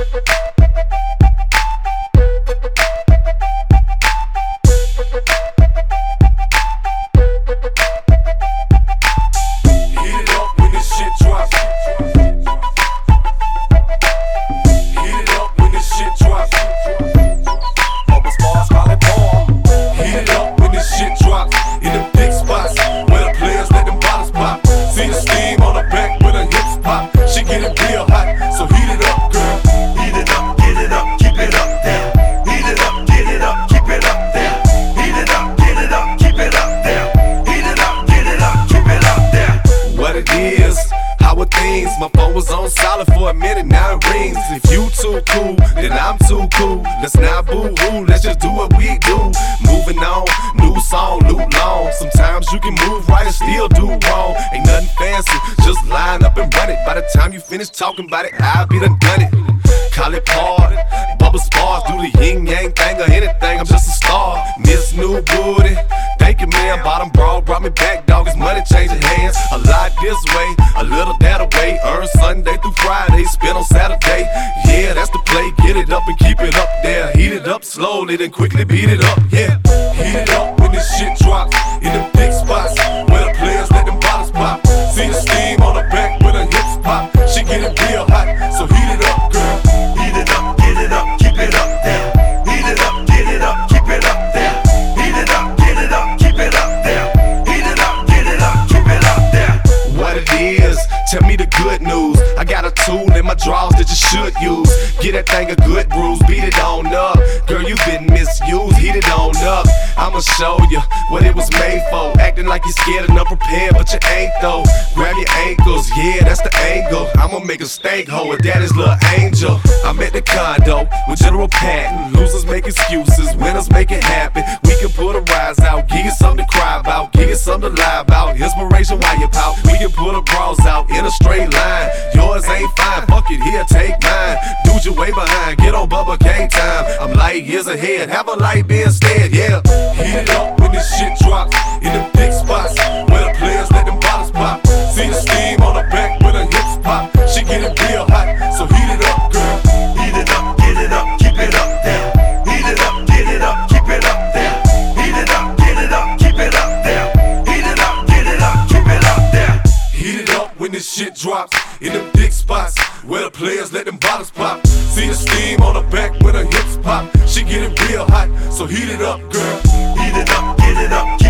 My phone was on silent for a minute, now it rings. If you too cool, then I'm too cool. Let's not boo-hoo, let's just do what we do. Moving on, new song, loop long. Sometimes you can move right and still do wrong. Ain't nothing fancy, just line up and run it. By the time you finish talking about it, I'll be done it. Call it party, bubble spars, do the yin-yang thing or anything, I'm just a star. Miss New Booty, thank you man, bottom broad, brought me back, dog, it's money changing hands. A lot this way, a little that away, earn Sunday through Friday, spend on Saturday. Yeah, that's the play, get it up and keep it up there. Heat it up slowly, then quickly beat it up, yeah. Heat it up when this shit drops, in them big spots, where the players let them bottles pop. See the steam on the back when the hips pop, she get it real hot, so heat it up, girl. Heat it up, get it up, keep it up there. Heat it up, get it up, keep it up there. Heat it up, get it up, keep it up there. Heat it up, get it up, keep it up there. What it is, tell me the good news. I got a tool in my drawers that you should use. Get that thing a good bruise, beat it on up. Girl, you been misused, heat it on up. I'ma show you what it was made for. Acting like you're scared and unprepared, but you ain't though. Grab your ankles, yeah, that's the angle. I'ma make a stank hoe with daddy's little angel. I'm at the condo with General Patton. Losers make excuses, winners make it happen. We can put a rise out, give you something to cry about, give you something to lie about. Inspiration while you pout. We can put a bras out in a straight line. Yours ain't fine, fuck it, here, take mine. Dude, you way behind, get on Bubba K time. I'm light years ahead, have a light be instead, yeah. Heat it up when this shit drops, in them big spots, where the players let them bottles pop. See the steam on the back when the hips pop, she get it real hot, so heat it up, girl. Heat it up, get it up, keep it up there. Heat it up, get it up, keep it up there. Heat it up, get it up, keep it up there. Heat it up, get it up, keep it up there. Heat it up when this shit drops, in them big spots, where the players let them bottles pop. See the steam on the back when the hips pop, she get it real hot, so heat it up, girl. Heat it up, get it up.